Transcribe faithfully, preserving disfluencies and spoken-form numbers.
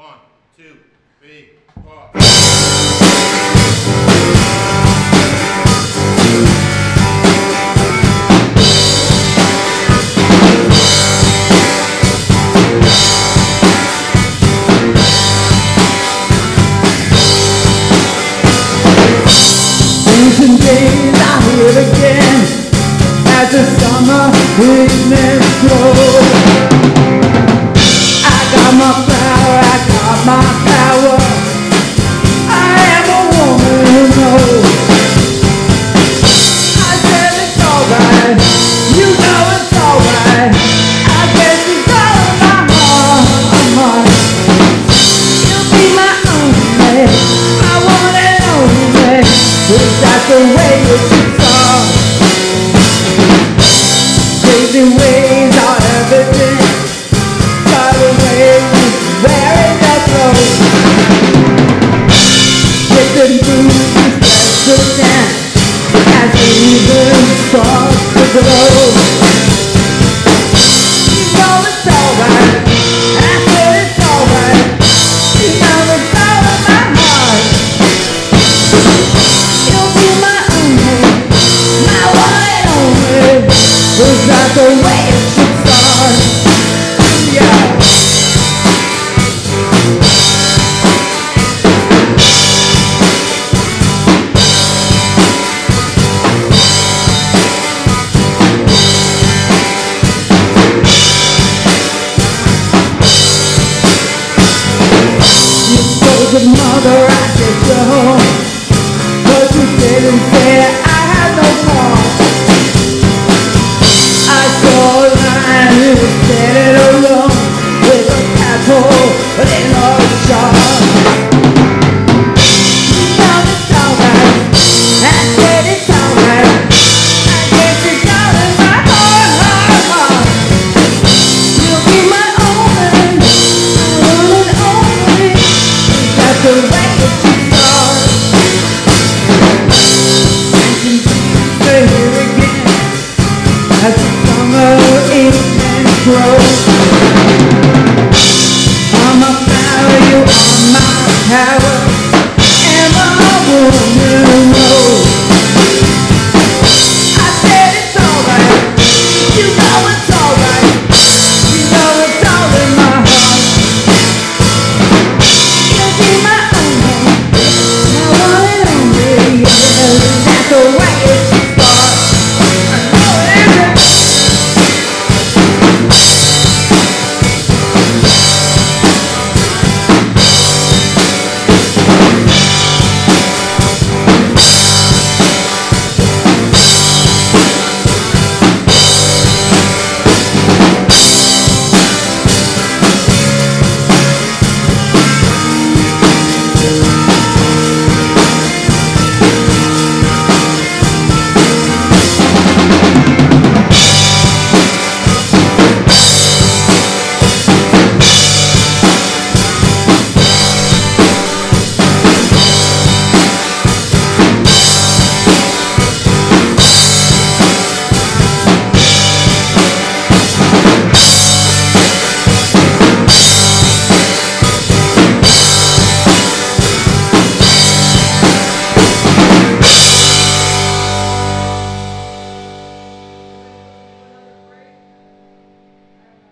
One, two, three, four. Ancient days I hear again as the summer evenings flow. I got my power, I got my power. I am a woman who knows. I said it's alright, you know it's alright. I guess it's all in my heart. You'll be my only, my one and only. Is that the way it should start? Crazy ways are everything. Far away, very that road. Getting through this desperate dance as the evening starts to glow. You know it's alright, I said it's alright. You know it's all in my heart. You'll be my only, my one and only. Is that the way it should start? Yeah. You told your mother I take you home, but you didn't say I had no